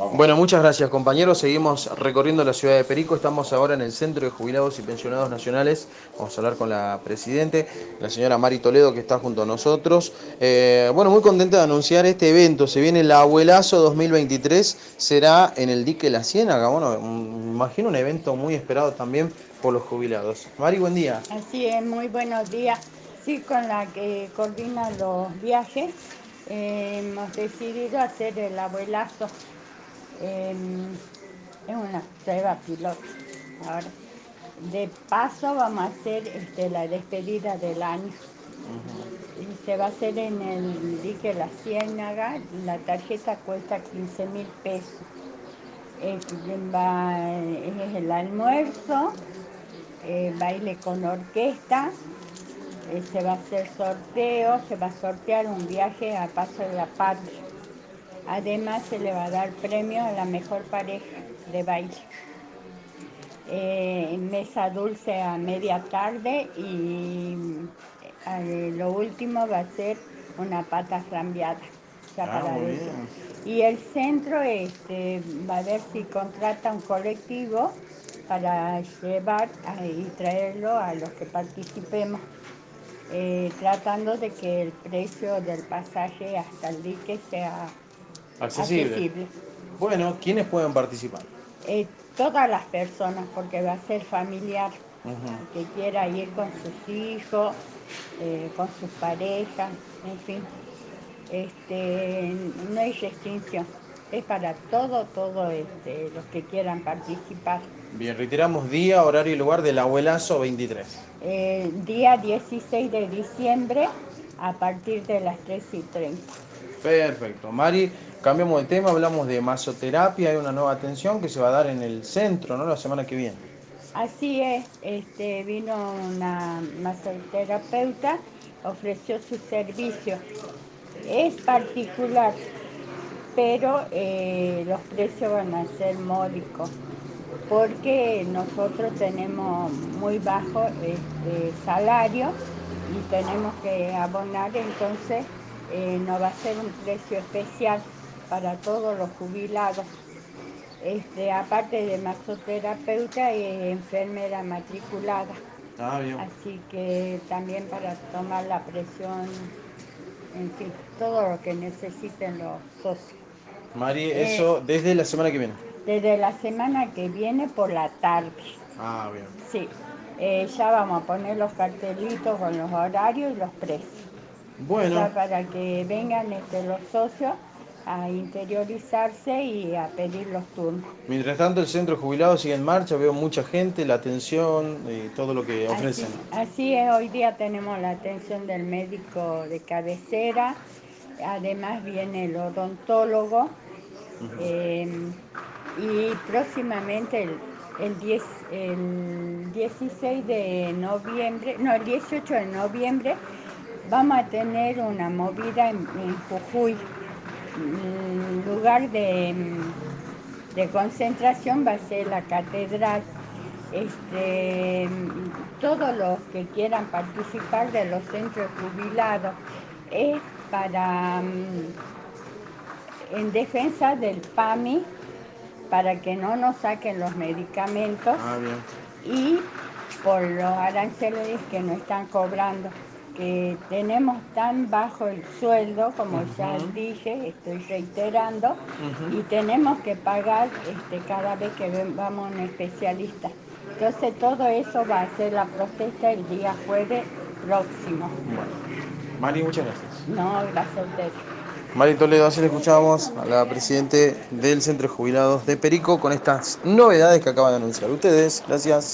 Bueno, muchas gracias compañeros. Seguimos recorriendo la ciudad de Perico. Estamos ahora en el Centro de Jubilados y Pensionados Nacionales. Vamos a hablar con la presidente, la señora Mari Toledo, que está junto a nosotros. Bueno, muy contenta de anunciar este evento. Se viene el Abuelazo 2023. Será en el Dique La Ciénaga. Bueno, me imagino un evento muy esperado también por los jubilados. Mari, buen día. Así es, muy buenos días. Sí, con la que coordina los viajes, hemos decidido hacer el abuelazo. Es una prueba piloto. Ahora, de paso vamos a hacer la despedida del año. Y se va a hacer en el dique La Ciénaga. La tarjeta cuesta 15.000 pesos. Es el almuerzo, baile con orquesta. Se va a hacer sorteo, se va a sortear un viaje a Paso de la Patria. Además se le va a dar premio a la mejor pareja de baile. Mesa dulce a media tarde y lo último va a ser una pata flambeada, ya Ah, para muy adentro. bien. Y el centro va a ver si contrata un colectivo para llevar y traerlo a los que participemos. Tratando de que el precio del pasaje hasta el dique sea Accesible. accesible. Bueno, ¿quiénes pueden participar? Eh, Todas las personas, porque va a ser familiar, Ujú. el que quiera ir con sus hijos, con sus parejas, en fin, no hay restricción, es para todos los que quieran participar. Bien, reiteramos día, horario y lugar del Abuelazo 23. Día 16 de diciembre a partir de las 3:30. Perfecto. Mari, cambiamos de tema, hablamos de masoterapia, hay una nueva atención que se va a dar en el centro, ¿no? La semana que viene. Así es, vino una masoterapeuta, ofreció su servicio. Es particular, pero los precios van a ser módicos, porque nosotros tenemos muy bajo salario y tenemos que abonar, entonces no va a ser un precio especial para todos los jubilados. Aparte de masoterapeuta, enfermera matriculada, Ah, bien. así que también para tomar la presión, en fin, todo lo que necesiten los socios. Mari, Eh, eso desde la semana que viene. Desde la semana que viene por la tarde, Ah, bien. sí, ya vamos a poner los cartelitos con los horarios y los precios, Bueno, ya para que vengan los socios a interiorizarse y a pedir los turnos. mientras tanto el centro de jubilados sigue en marcha, veo mucha gente, la atención y todo lo que ofrecen. Así es, hoy día tenemos la atención del médico de cabecera, además viene el odontólogo, eh, y próximamente el 16 de noviembre, no, el 18 de noviembre vamos a tener una movida en Jujuy. El lugar de concentración va a ser la catedral. Este, Todos los que quieran participar de los centros jubilados es para en defensa del PAMI, para que no nos saquen los medicamentos Ah, bien. y por los aranceles que nos están cobrando, que tenemos tan bajo el sueldo, como ya Ujú, dije, estoy reiterando, ujú. y tenemos que pagar cada vez que vamos a un especialista. Entonces todo eso va a ser la protesta el día jueves próximo. Bueno, Mari, muchas gracias. No, gracias a ustedes. Mari Toledo, así le escuchamos a la presidente del Centro de Jubilados de Perico con estas novedades que acaba de anunciar. Ustedes, gracias.